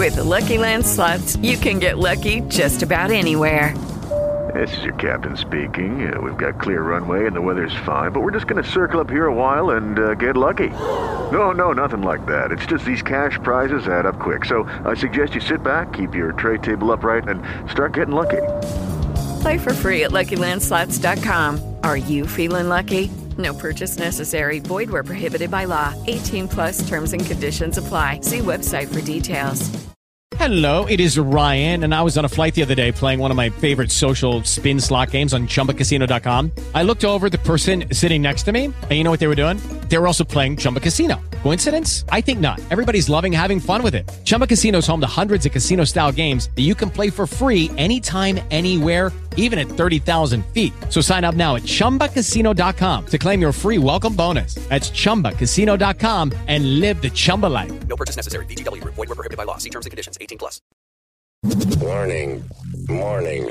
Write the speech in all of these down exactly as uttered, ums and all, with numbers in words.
With the Lucky Land Slots, you can get lucky just about anywhere. This is your captain speaking. Uh, we've got clear runway and the weather's fine, but we're just going to circle up here a while and uh, get lucky. No, no, nothing like that. It's just these cash prizes add up quick. So I suggest you sit back, keep your tray table upright, and start getting lucky. Play for free at Lucky Land Slots dot com. Are you feeling lucky? No purchase necessary. Void where prohibited by law. eighteen plus terms and conditions apply. See website for details. Hello, it is Ryan, and I was on a flight the other day playing one of my favorite social spin slot games on Chumba Casino dot com. I looked over at the person sitting next to me, and you know what they were doing? They were also playing Chumba Casino. Coincidence? I think not. Everybody's loving having fun with it. Chumba Casino is home to hundreds of casino-style games that you can play for free anytime, anywhere, even at thirty thousand feet. So sign up now at Chumba Casino dot com to claim your free welcome bonus. That's Chumba Casino dot com and live the Chumba life. No purchase necessary. V G W. Void where prohibited by law. See terms and conditions. eighteen plus. Warning. Warning.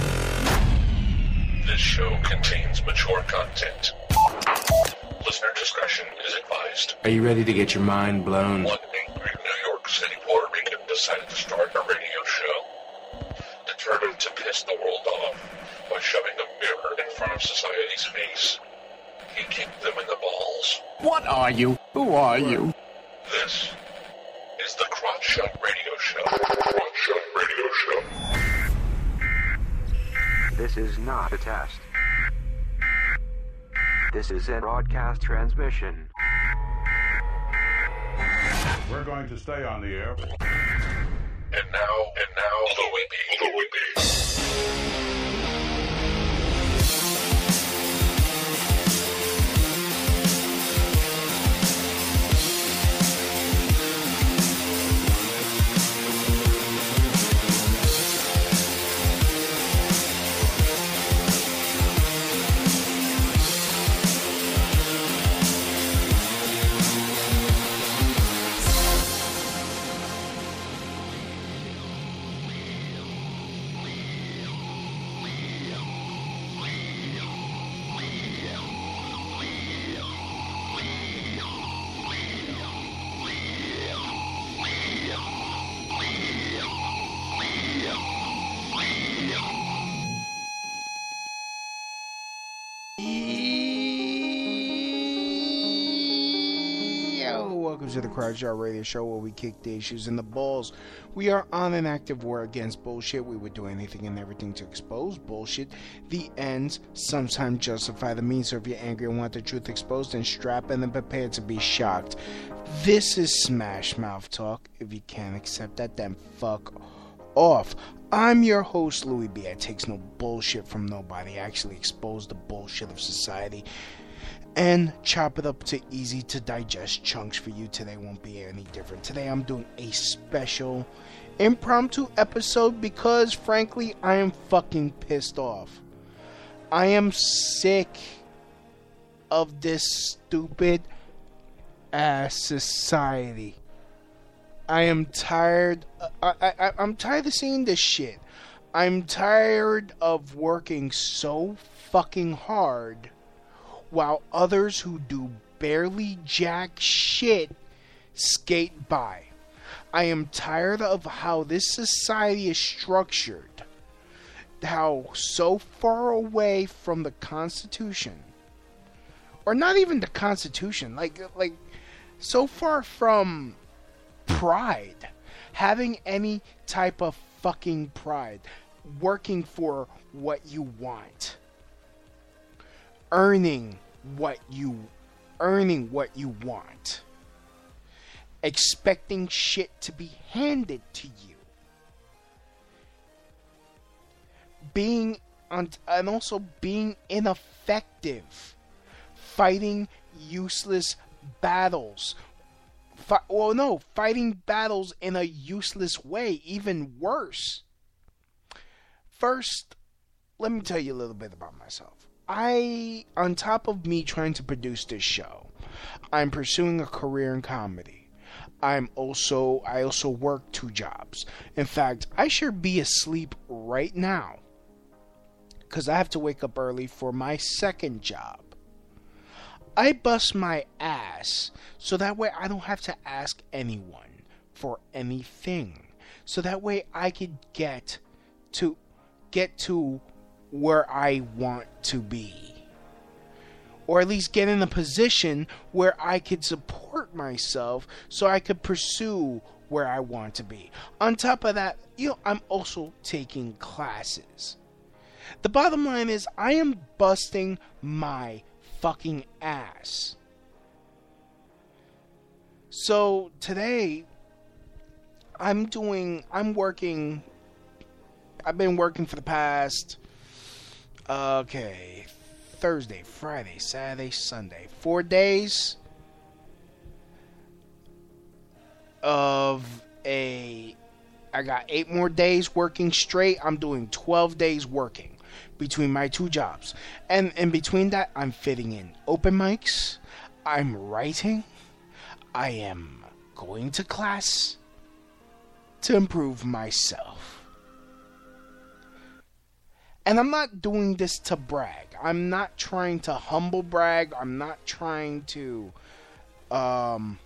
This show contains mature content. Listener discretion is advised. Are you ready to get your mind blown? One angry New York City Puerto Rican decided to start a radio show, determined to piss the world off by shoving a mirror in front of society's face. He kicked them in the balls. What are you? Who are you? This is the Crotch Shot Radio Show. Crotch Shot Radio Show. This is not a test. This is a broadcast transmission. We're going to stay on the air. And now, and now, the Whippy, the Whippy. Welcome to the Crowd Shot Radio Show, where we kick the issues in the balls. We are on an active war against bullshit. We would do anything and everything to expose bullshit. The ends sometimes justify the means. So if you're angry and want the truth exposed, then strap in and prepare to be shocked. This is Smash Mouth Talk. If you can't accept that, then fuck off. I'm your host, Louis B. I takes no bullshit from nobody. I actually expose the bullshit of society and chop it up to easy to digest chunks for you. Today won't be any different. Today I'm doing a special impromptu episode because, frankly, I am fucking pissed off. I am sick of this stupid ass society. I am tired. I, I, I'm tired of seeing this shit. I'm tired of working so fucking hard while others who do barely jack shit skate by. I am tired of how this society is structured. How so far away from the Constitution, or not even the Constitution, like like so far from pride, having any type of fucking pride, working for what you want, earning what you earning what you want, expecting shit to be handed to you, being on, and also being ineffective, fighting useless battles. Fi- well, no, fighting battles in a useless way, even worse. First, let me tell you a little bit about myself. I, on top of me trying to produce this show, I'm pursuing a career in comedy. I'm also, I also work two jobs. In fact, I should be asleep right now, because I have to wake up early for my second job. I bust my ass so that way I don't have to ask anyone for anything. so that way I could get to get to where I want to be. Or at least get in a position where I could support myself so I could pursue where I want to be. On top of that, you know, I'm also taking classes. The bottom line is I am busting my fucking ass. So today, I'm doing, I'm working, I've been working for the past, okay, Thursday, Friday, Saturday, Sunday, four days of a, I got eight more days working straight. I'm doing twelve days working between my two jobs. And in between that, I'm fitting in open mics, I'm writing, I am going to class to improve myself. And I'm not doing this to brag. I'm not trying to humble brag. I'm not trying to, um,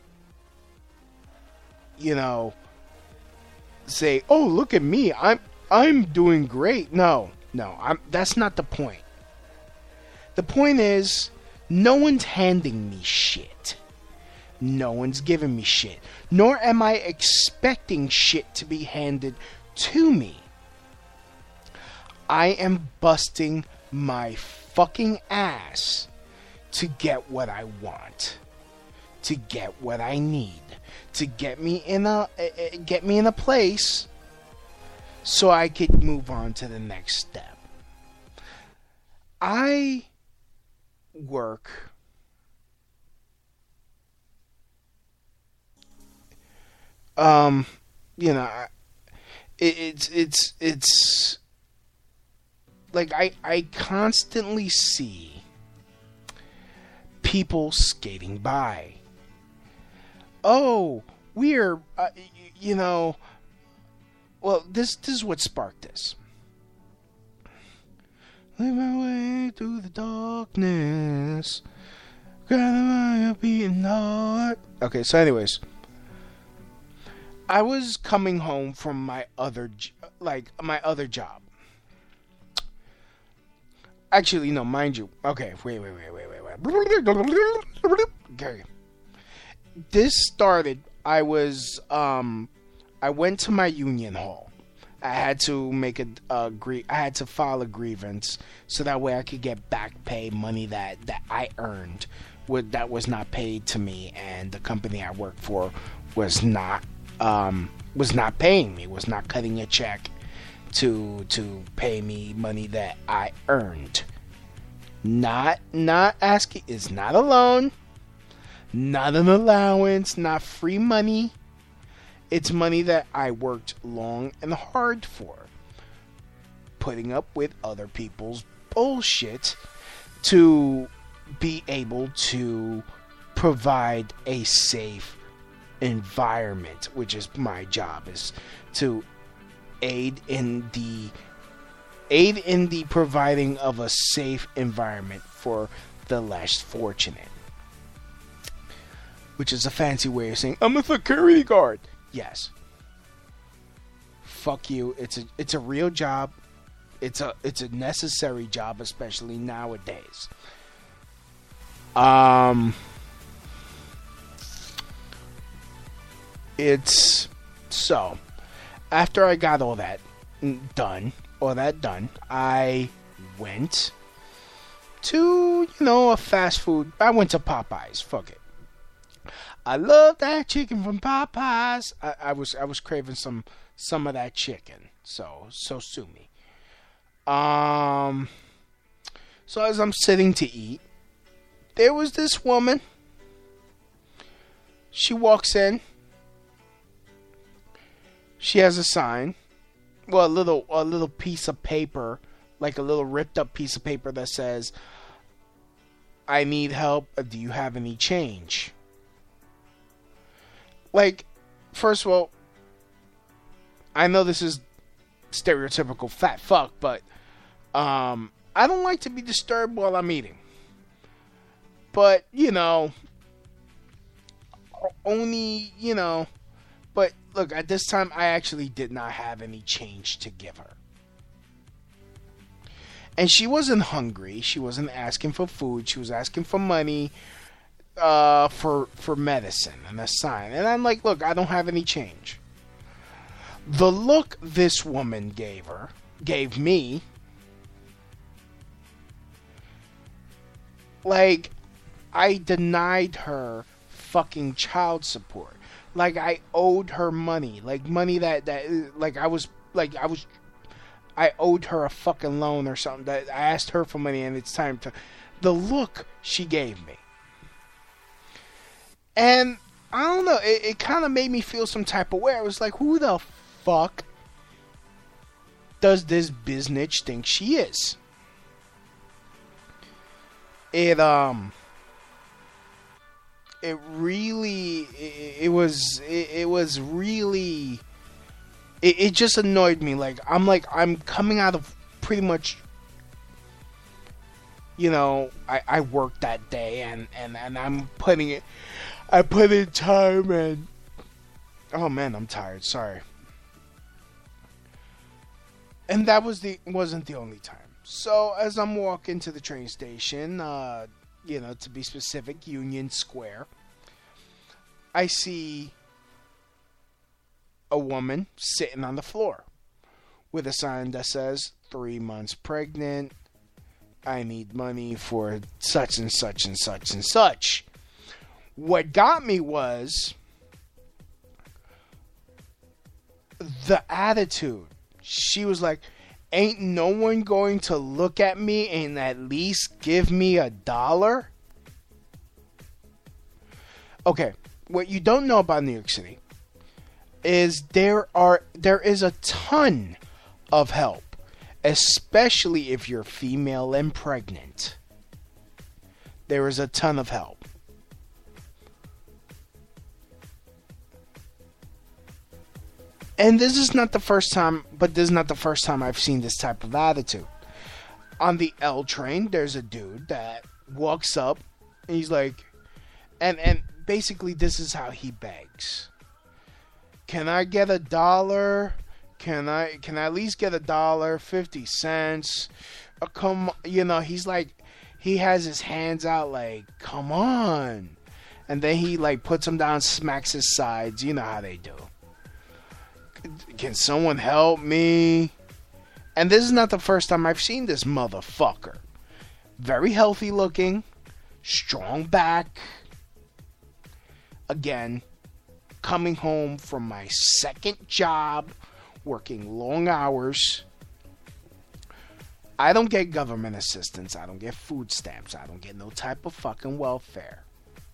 you know, say, "Oh, look at me. I'm I'm doing great." No, no, I'm. That's not the point. The point is, no one's handing me shit. No one's giving me shit. Nor am I expecting shit to be handed to me. I am busting my fucking ass to get what I want, to get what I need, to get me in a uh, get me in a place so I could move on to the next step. I work um you know it, it's it's it's like I I constantly see people skating by. Oh, we're uh, you know well this this is what sparked this. Lead my way through the darkness, grinding my beating heart. Okay, so anyways, I was coming home from my other like my other job. Actually, no, mind you. Okay, wait, wait, wait, wait, wait, wait. Okay. This started, I was, um, I went to my union hall. I had to make a, a gr- I had to file a grievance so that way I could get back pay money that, that I earned, with, that was not paid to me, and the company I worked for was not, um, was not paying me, was not cutting a check to to pay me money that I earned. Not not asking, it's not a loan, not an allowance, not free money. It's money that I worked long and hard for, putting up with other people's bullshit to be able to provide a safe environment, which is my job, is to aid in the aid in the providing of a safe environment for the less fortunate, which is a fancy way of saying I'm a security guard. Yes, fuck you. It's a it's a real job. It's a it's a necessary job, especially nowadays. Um, it's so. After I got all that done, all that done, I went to, you know, a fast food. I went to Popeyes. Fuck it. I love that chicken from Popeyes. I, I was I was craving some some of that chicken. So so sue me. Um. So as I'm sitting to eat, there was this woman. She walks in. She has a sign, well, a little a little piece of paper, like a little ripped up piece of paper that says, "I need help. Do you have any change?" Like, first of all, I know this is stereotypical fat fuck, but um, I don't like to be disturbed while I'm eating. But, you know, only, you know, But look, at this time, I actually did not have any change to give her. And she wasn't hungry. She wasn't asking for food. She was asking for money uh, for for medicine and a sign. And I'm like, look, I don't have any change. The look this woman gave her, gave me, like, I denied her fucking child support. Like, I owed her money. Like, money that, that, like, I was, like, I was, I owed her a fucking loan or something. That I asked her for money and it's time to, the look she gave me. And, I don't know, it, it kind of made me feel some type of way. I was like, who the fuck does this biznitch think she is? It, um... It really, it, it was, it, it was really, it, it just annoyed me. Like, I'm like, I'm coming out of pretty much, you know, I, I worked that day and, and, and I'm putting it, I put in time and, oh man, I'm tired, sorry. And that was the, wasn't the only time. So, as I'm walking to the train station, uh, you know, to be specific, Union Square, I see a woman sitting on the floor with a sign that says, three months pregnant, I need money for such and such and such and such. What got me was the attitude. She was like, ain't no one going to look at me and at least give me a dollar? Okay, what you don't know about New York City is there are there is a ton of help, especially if you're female and pregnant. There is a ton of help. And this is not the first time, but this is not the first time I've seen this type of attitude. On the L train, there's a dude that walks up, and he's like, and and basically this is how he begs. Can I get a dollar? Can I can I at least get a dollar, fifty cents? Uh, come, you know, he's like, he has his hands out like, come on. And then he like puts them down, smacks his sides. You know how they do. Can someone help me? And this is not the first time I've seen this motherfucker. Very healthy looking, strong back. Again, coming home from my second job, working long hours. I don't get government assistance. I don't get food stamps. I don't get no type of fucking welfare.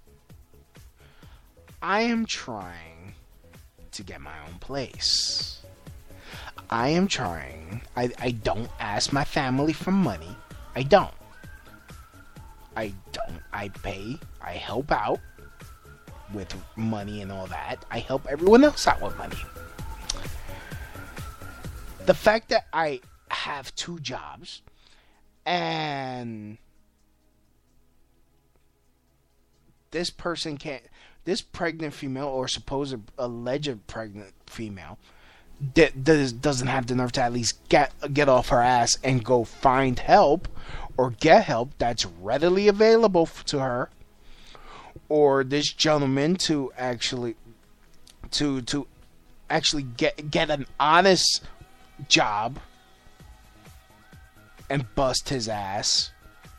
I am trying to get my own place. I am trying. I, I don't ask my family for money. I don't. I don't. I pay. I help out with money and all that. I help everyone else out with money. The fact that I have two jobs and this person can't, this pregnant female or supposed alleged pregnant female d- does, doesn't have the nerve to at least get get off her ass and go find help or get help that's readily available to her, or this gentleman to actually to to actually get get an honest job and bust his ass.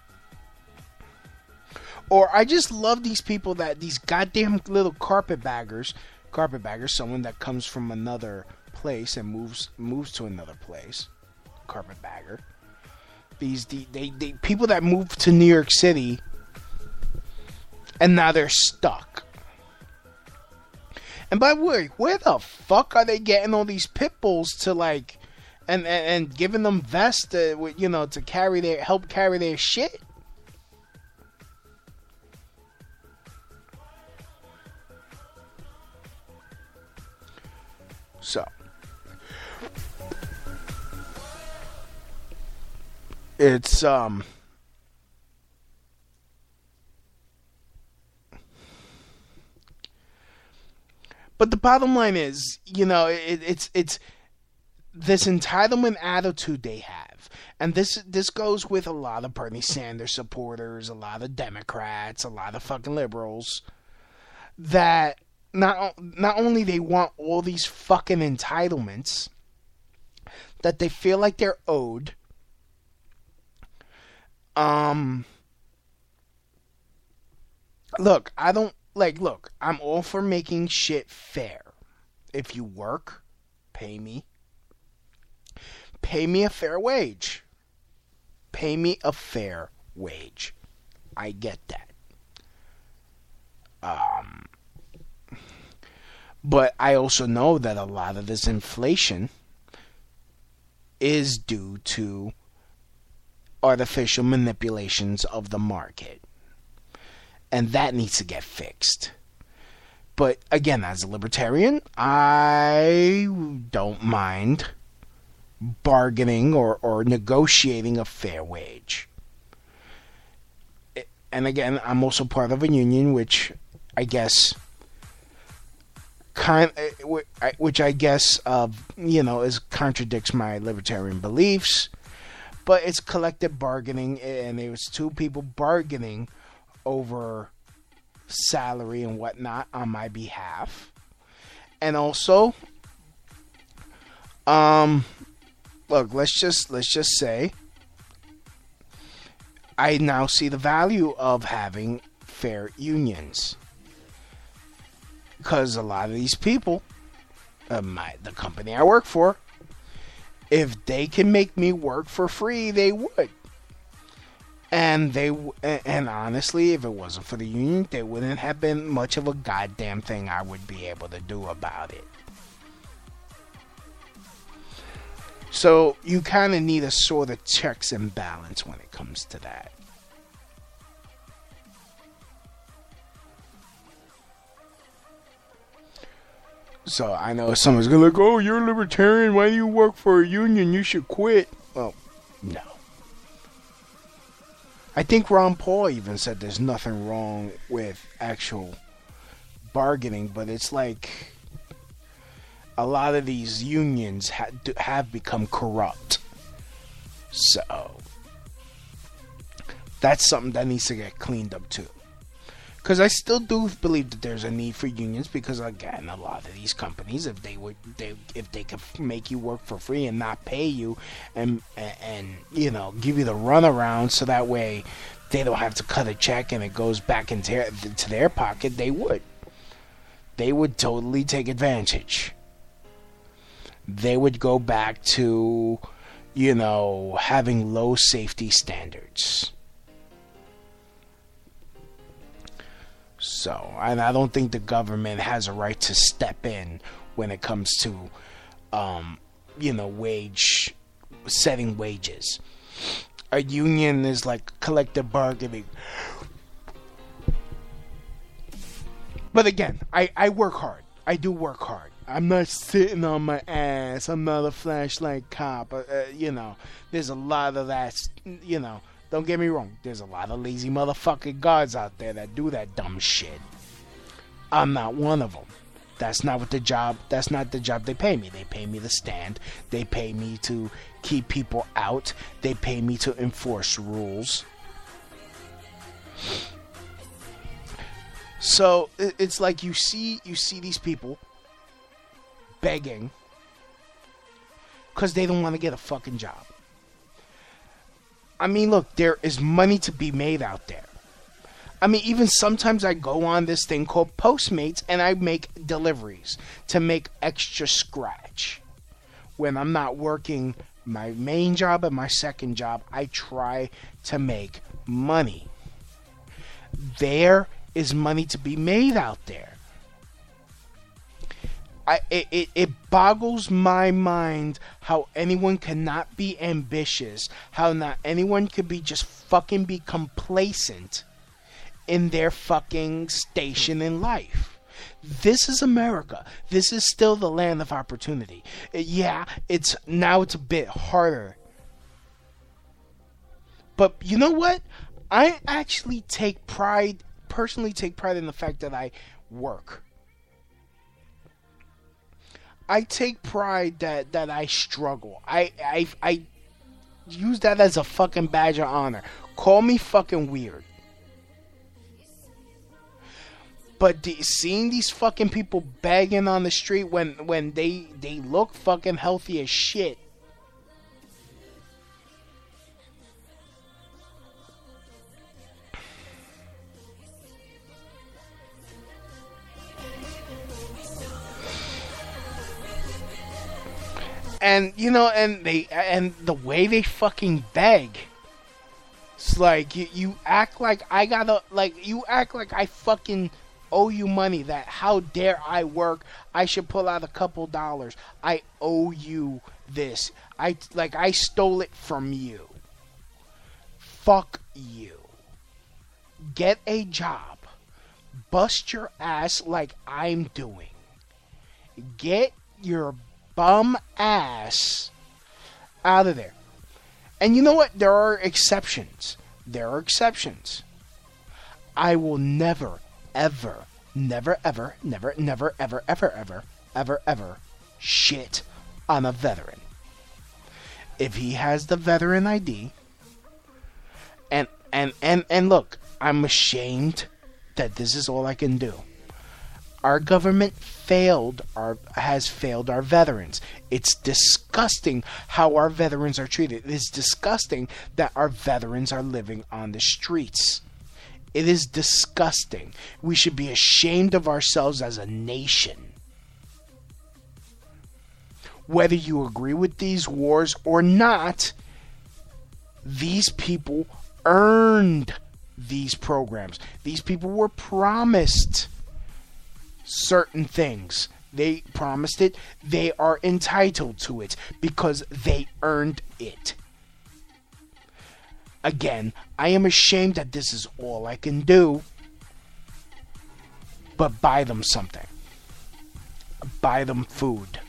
Or I just love these people that, these goddamn little carpetbaggers, carpetbaggers, someone that comes from another place and moves moves to another place, carpetbagger. These the, they they people that move to New York City and now they're stuck. And by the way, where the fuck are they getting all these pit bulls to like, and and, and giving them vests to, you know, to carry their help carry their shit? So, it's, um, But the bottom line is, you know, it, it's it's this entitlement attitude they have. And this this goes with a lot of Bernie Sanders supporters, a lot of Democrats, a lot of fucking liberals, that not not only they want all these fucking entitlements that they feel like they're owed, um, look, I don't, like, look, I'm all for making shit fair. If you work, pay me. Pay me a fair wage. Pay me a fair wage. I get that. Um, but I also know that a lot of this inflation is due to artificial manipulations of the market. And that needs to get fixed. But again, as a libertarian, I don't mind bargaining or, or negotiating a fair wage. And again, I'm also part of a union, which I guess kind, which I guess uh, you know is contradicts my libertarian beliefs. But it's collective bargaining, and it was two people bargaining over salary and whatnot on my behalf. And also, um, look, let's just let's just say I now see the value of having fair unions, because a lot of these people, uh, my the company I work for, if they can make me work for free, they would. And they and honestly, if it wasn't for the union, there wouldn't have been much of a goddamn thing I would be able to do about it. So you kind of need a sort of checks and balance when it comes to that. So I know someone's gonna like, oh, you're a libertarian, why do you work for a union? You should quit. Well, no. I think Ron Paul even said there's nothing wrong with actual bargaining, but it's like a lot of these unions ha- have become corrupt. So that's something that needs to get cleaned up too. Because I still do believe that there's a need for unions, because again, a lot of these companies, if they would, they if they could make you work for free and not pay you, and and, and you know give you the runaround, so that way they don't have to cut a check and it goes back into to their pocket, they would. They would totally take advantage. They would go back to, you know, having low safety standards. So, and I don't think the government has a right to step in when it comes to, um, you know, wage, setting wages. A union is like collective bargaining. But again, I, I work hard. I do work hard. I'm not sitting on my ass. I'm not a flashlight cop. Uh, uh, you know, there's a lot of that, you know. Don't get me wrong, there's a lot of lazy motherfucking guards out there that do that dumb shit. I'm not one of them. That's not what the job, that's not the job they pay me. They pay me to stand. They pay me to keep people out. They pay me to enforce rules. So, it's like you see, you see these people begging because they don't want to get a fucking job. I mean, look, there is money to be made out there. I mean, even sometimes I go on this thing called Postmates and I make deliveries to make extra scratch. When I'm not working my main job and my second job, I try to make money. There is money to be made out there. I, it, it, it boggles my mind how anyone cannot be ambitious, how not anyone could be just fucking be complacent in their fucking station in life. This is America. This is still the land of opportunity. Yeah, it's now it's a bit harder. But you know what? I actually take pride, personally take pride in the fact that I work. I take pride that, that I struggle. I, I I use that as a fucking badge of honor. Call me fucking weird. But the, seeing these fucking people begging on the street when, when they, they look fucking healthy as shit. And, you know, and they, and the way they fucking beg. It's like, you, you act like I gotta, like, you act like I fucking owe you money, that how dare I work, I should pull out a couple dollars. I owe you this. I, like, I stole it from you. Fuck you. Get a job. Bust your ass like I'm doing. Get your bum ass out of there. And you know what? There are exceptions. There are exceptions. I will never, ever, never, ever, never, never, ever, ever, ever, ever, ever shit on a veteran. If he has the veteran I D, and and and and look, I'm ashamed that this is all I can do. Our government failed our has failed our veterans. It's disgusting how our veterans are treated. It is disgusting that our veterans are living on the streets. It is disgusting. We should be ashamed of ourselves as a nation. Whether you agree with these wars or not, these people earned these programs. These people were promised certain things. They promised it. They are entitled to it because they earned it. Again, I am ashamed that this is all I can do. But buy them something. Buy them food.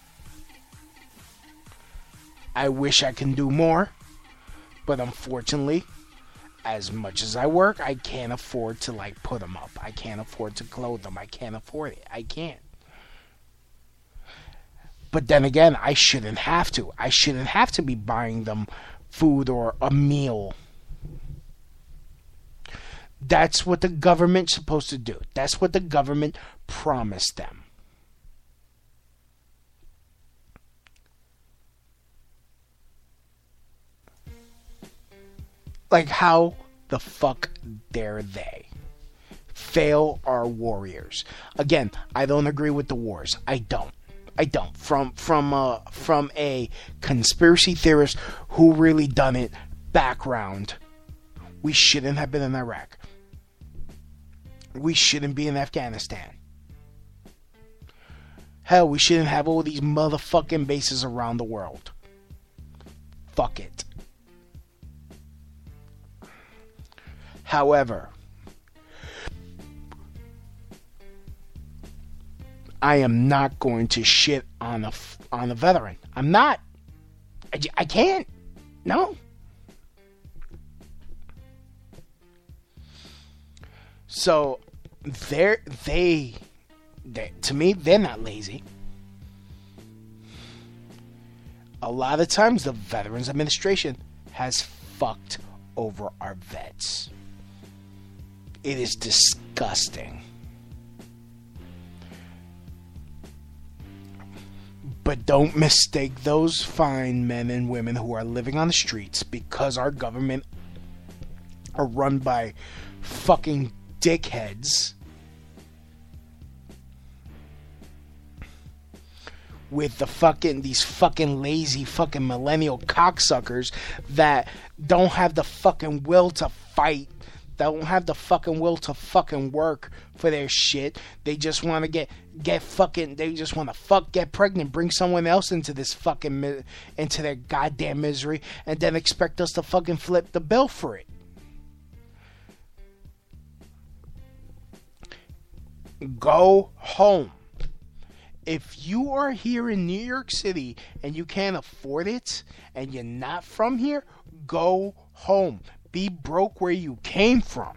I wish I can do more, but unfortunately, as much as I work, I can't afford to, like, put them up. I can't afford to clothe them. I can't afford it. I can't. But then again, I shouldn't have to. I shouldn't have to be buying them food or a meal. That's what the government's supposed to do. That's what the government promised them. Like, how the fuck dare they fail our warriors? Again, I don't agree with the wars. I don't. I don't. From from uh, from a conspiracy theorist who really done it background, we shouldn't have been in Iraq. We shouldn't be in Afghanistan. Hell, we shouldn't have all these motherfucking bases around the world. Fuck it. However, I am not going to shit on a, on a veteran. I'm not. I, I can't. No. So, they're, they, they, to me, they're not lazy. A lot of times, the Veterans Administration has fucked over our vets. It is disgusting. But don't mistake those fine men and women who are living on the streets because our government are run by fucking dickheads with the fucking these fucking lazy fucking millennial cocksuckers that don't have the fucking will to fight. They don't have the fucking will to fucking work for their shit. They just want to get get fucking. They just want to fuck, get pregnant, bring someone else into this fucking into their goddamn misery, and then expect us to fucking flip the bill for it. Go home. If you are here in New York City and you can't afford it, and you're not from here, go home. Be broke where you came from.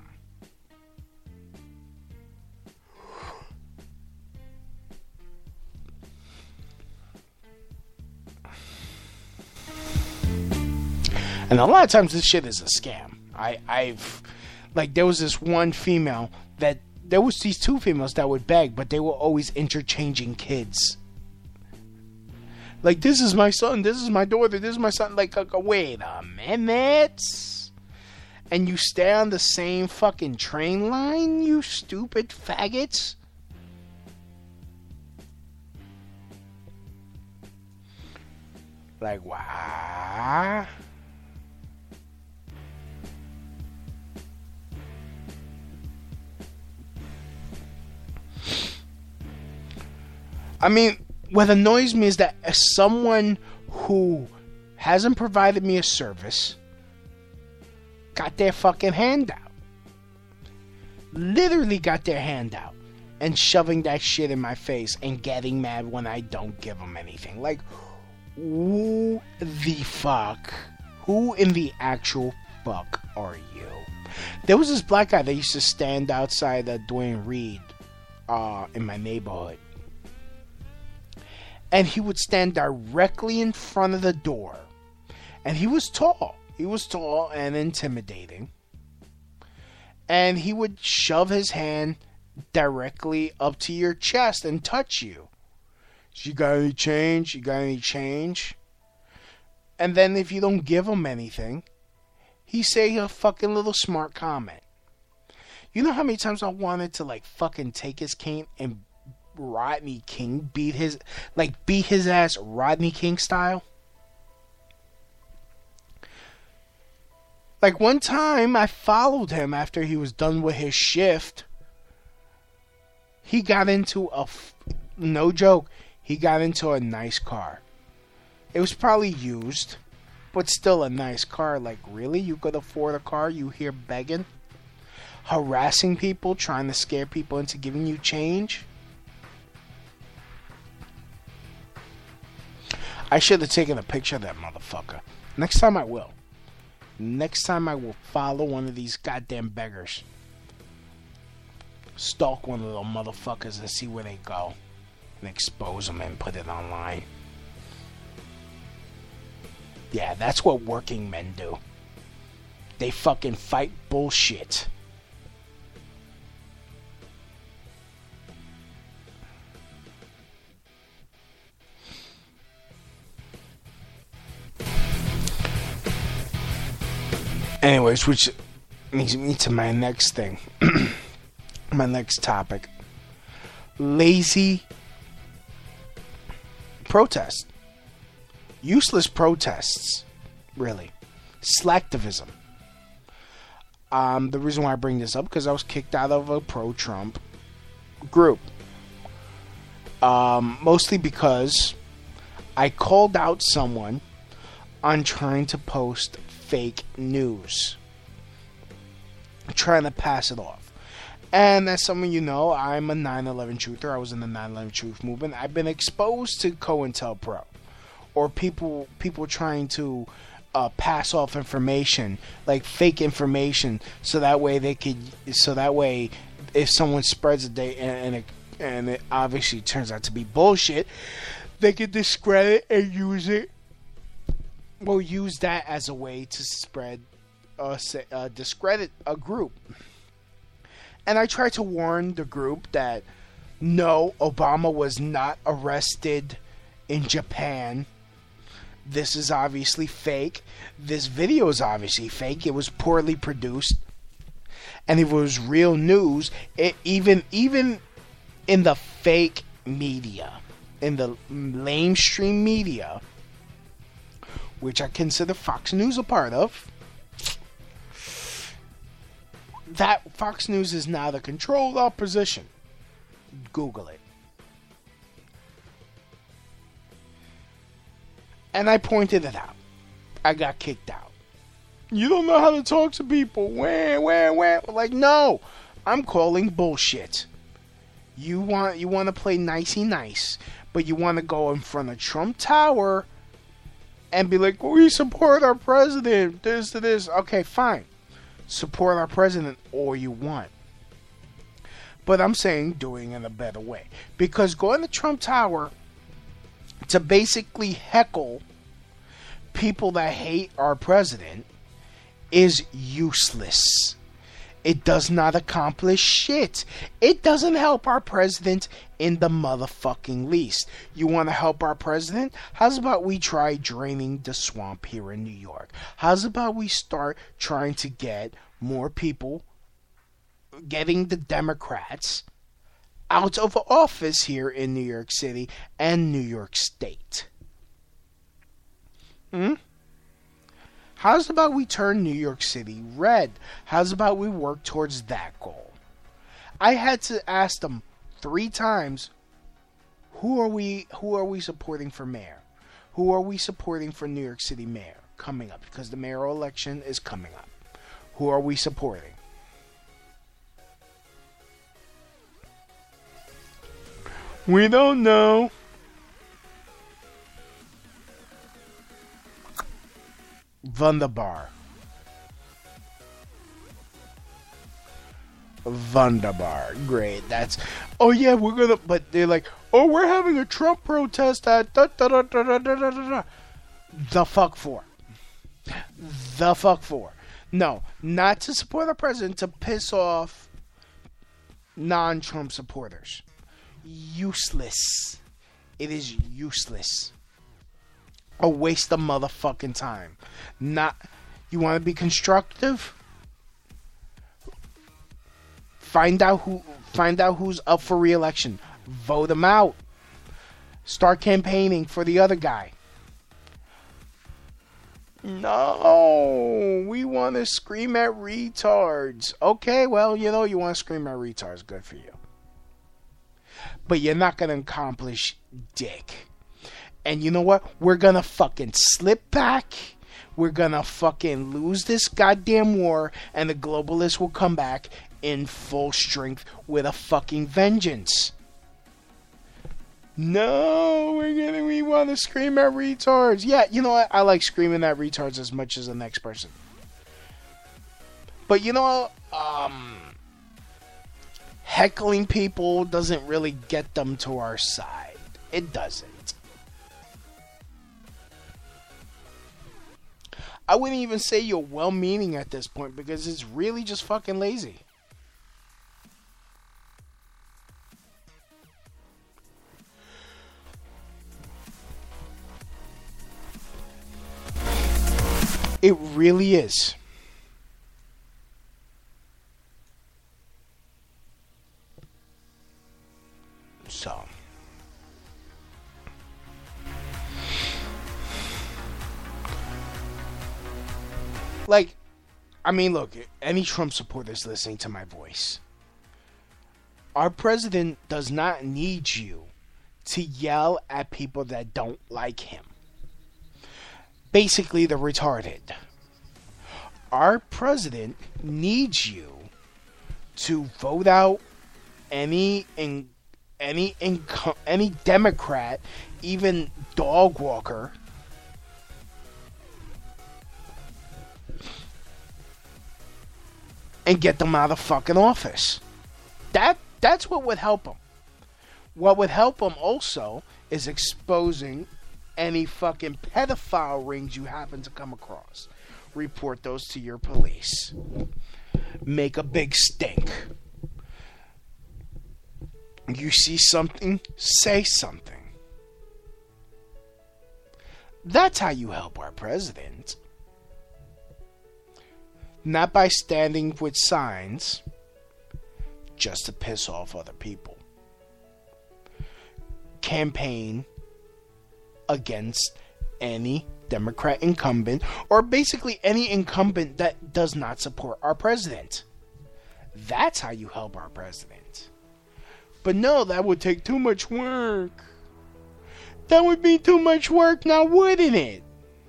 And a lot of times this shit is a scam. I, I've, like, there was this one female that, there was these two females that would beg, but they were always interchanging kids. Like, this is my son, this is my daughter, this is my son. Like, like wait a minute. And you stay on the same fucking train line, you stupid faggots? Like, wow. I mean, what annoys me is that as someone who hasn't provided me a service got their fucking hand out. Literally got their hand out. And shoving that shit in my face and getting mad when I don't give them anything. Like, who the fuck? Who in the actual fuck are you? There was this black guy that used to stand outside the Dwayne Reed uh, in my neighborhood. And he would stand directly in front of the door. And he was tall. He was tall and intimidating. And he would shove his hand directly up to your chest and touch you. You got any change? You got any change? And then if you don't give him anything, he say a fucking little smart comment. You know how many times I wanted to like fucking take his cane and Rodney King beat his like beat his ass Rodney King style? Like one time I followed him after he was done with his shift. He got into a no joke, he got into a nice car. It was probably used, but still a nice car. Like, really? You could afford a car? You here begging? Harassing people, trying to scare people into giving you change? I should have taken a picture of that motherfucker. Next time I will. Next time I will follow one of these goddamn beggars. Stalk one of those motherfuckers and see where they go. And expose them and put it online. Yeah, that's what working men do. They fucking fight bullshit. Anyways, which leads me to my next thing. My next topic. Lazy protest. Useless protests. Really. Slacktivism. Um, the reason why I bring this up, because I was kicked out of a pro-Trump group. Um, mostly because I called out someone on trying to post fake news. Trying to pass it off. And as some of you know, I'm a nine eleven truther. I was in the nine eleven truth movement. I've been exposed to COINTELPRO. Or people people trying to uh, pass off information, like fake information, so that way they could, so that way if someone spreads it, they, and, and, it, and it obviously turns out to be bullshit, they could discredit and use it. Well, use that as a way to spread, uh, say, uh, discredit a group. And I tried to warn the group that no, Obama was not arrested in Japan. This is obviously fake. This video is obviously fake. It was poorly produced. And if it was real news, it even even in the fake media, in the mainstream media, which I consider Fox News a part of, that Fox News is now the controlled opposition. Google it. And I pointed it out. I got kicked out. You don't know how to talk to people. Where, where, where? Like, no. I'm calling bullshit. You want you want to play nicey nice, but you want to go in front of Trump Tower and be like, we support our president, this to this. Okay, fine. Support our president all you want. But I'm saying doing it in a better way. Because going to Trump Tower to basically heckle people that hate our president is useless. It does not accomplish shit. It doesn't help our president in the motherfucking least. You want to help our president? How's about we try draining the swamp here in New York? How's about we start trying to get more people, getting the Democrats out of office here in New York City and New York State? Hmm? How's about we turn New York City red? How's about we work towards that goal? I had to ask them three times, who are we who are we supporting for mayor? Who are we supporting for New York City mayor coming up? Because the mayoral election is coming up. Who are we supporting? We don't know. Wunderbar. Wunderbar. Great. That's. Oh yeah, we're gonna. But they're like, oh, we're having a Trump protest at. Da, da, da, da, da, da, da, da. The fuck for? The fuck for? No, not to support the president, to piss off non-Trump supporters. Useless. It is useless. A waste of motherfucking time. Not. You want to be constructive? Find out who. Find out who's up for re-election. Vote them out. Start campaigning for the other guy. No, we want to scream at retards. Okay, well, you know you want to scream at retards. Good for you. But you're not going to accomplish dick. And you know what? We're gonna fucking slip back. We're gonna fucking lose this goddamn war. And the globalists will come back in full strength with a fucking vengeance. No, we're gonna, we want to scream at retards. Yeah, you know what? I like screaming at retards as much as the next person. But you know, um, heckling people doesn't really get them to our side. It doesn't. I wouldn't even say you're well-meaning at this point because it's really just fucking lazy. It really is. So. Like, I mean, look, any Trump supporters listening to my voice, our president does not need you to yell at people that don't like him. Basically, the retarded. Our president needs you to vote out any in, any inco- any Democrat, even dog walker, and get them out of fucking office. That that's what would help them. What would help them also is exposing any fucking pedophile rings you happen to come across. Report those to your police. Make a big stink. You see something, say something. That's how you help our president. Not by standing with signs just to piss off other people. Campaign against any Democrat incumbent, or basically any incumbent that does not support our president. That's how you help our president. But no, that would take too much work. That would be too much work now, wouldn't it?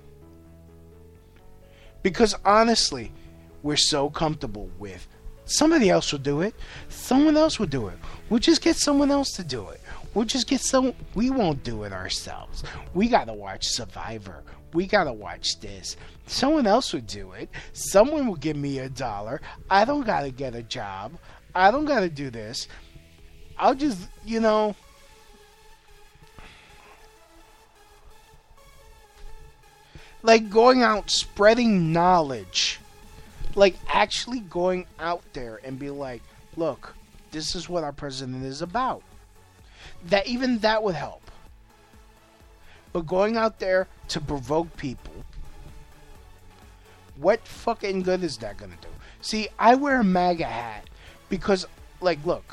Because honestly, we're so comfortable with somebody else will do it. Someone else will do it. We'll just get someone else to do it. We'll just get some. We won't do it ourselves. We gotta watch Survivor. We gotta watch this. Someone else would do it. Someone will give me a dollar. I don't gotta get a job. I don't gotta do this. I'll just, you know. like going out spreading knowledge, like actually going out there and be like, look, this is what our president is about. That even that would help. But going out there to provoke people, what fucking good is that gonna do? See, I wear a MAGA hat because, like, look,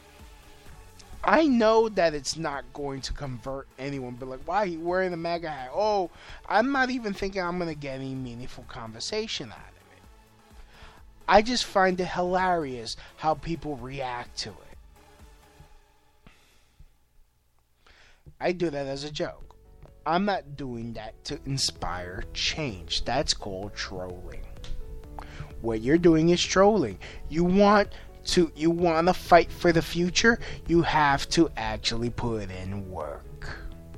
I know that it's not going to convert anyone, but like, why are you wearing a MAGA hat? Oh, I'm not even thinking I'm gonna get any meaningful conversation out of it. I just find it hilarious how people react to it. I do that as a joke. I'm not doing that to inspire change. That's called trolling. What you're doing is trolling. You want to you want to fight for the future, you have to actually put in work.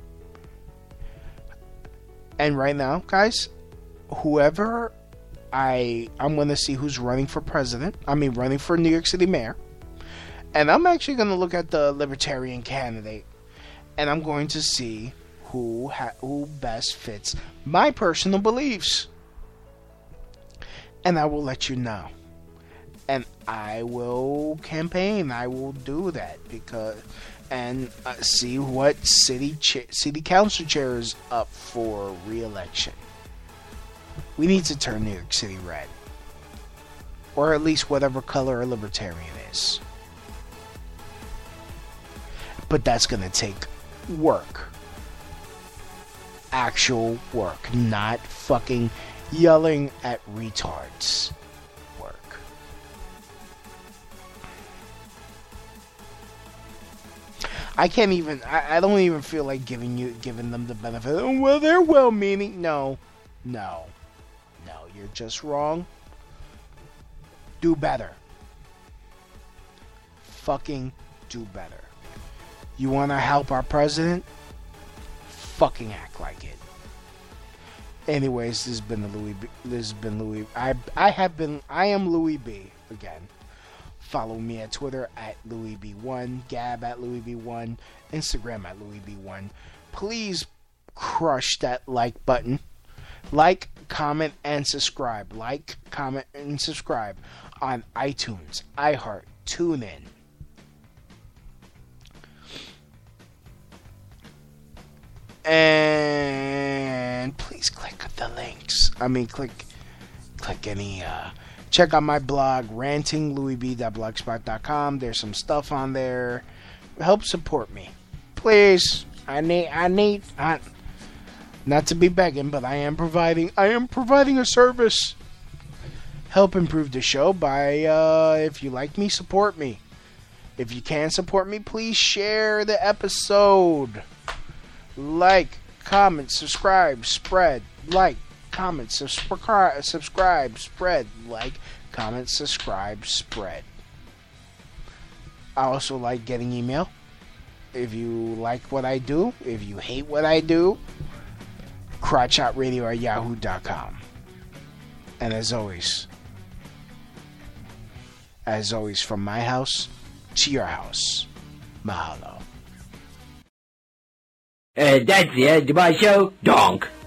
And right now, guys, whoever I I'm going to see who's running for president. I mean, running for New York City mayor. And I'm actually going to look at the libertarian candidate, and I'm going to see who ha- who best fits my personal beliefs. And I will let you know. And I will campaign. I will do that because, and uh, see what city cha- city council chair is up for re-election. We need to turn New York City red, or at least whatever color a libertarian is. But that's gonna take work, actual work, not fucking yelling at retards. Work. I can't even. I, I don't even feel like giving you, giving them the benefit. Oh, well, they're well-meaning. No, no, no. You're just wrong. Do better. Fucking do better. You want to help our president? Fucking act like it. Anyways, this has been the Louis B. This has been Louis. I I have been. I am Louis B. Again. Follow me at Twitter at Louis B one, Gab at Louis B one, Instagram at Louis B one. Please crush that like button. Like, comment, and subscribe. Like, comment, and subscribe on iTunes, iHeart, TuneIn. And please click the links. I mean, click, click any. Uh, check out my blog, ranting louis b dot blogspot dot com. There's some stuff on there. Help support me, please. I need. I need. I, not to be begging, but I am providing. I am providing a service. Help improve the show by. Uh, if you like me, support me. If you can support me, please share the episode. Like, comment, subscribe, spread. Like, comment, subscribe, subscribe, spread. Like, comment, subscribe, spread. I also like getting email. If you like what I do, if you hate what I do, crotchoutradio at yahoo dot com. And as always, as always, from my house to your house, mahalo. Uh, that's the end of my show. Donk.